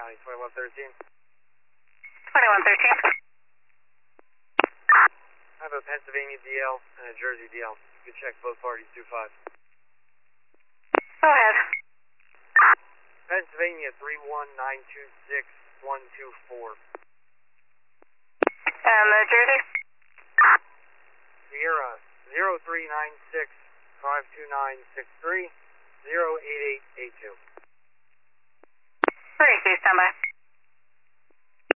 County, 2113. 2113. I have a Pennsylvania DL and a Jersey DL. You can check both parties, 2-5. Go ahead. Pennsylvania 31926-124. And the Jersey? Sierra 0396-52963-08882. 32, standby.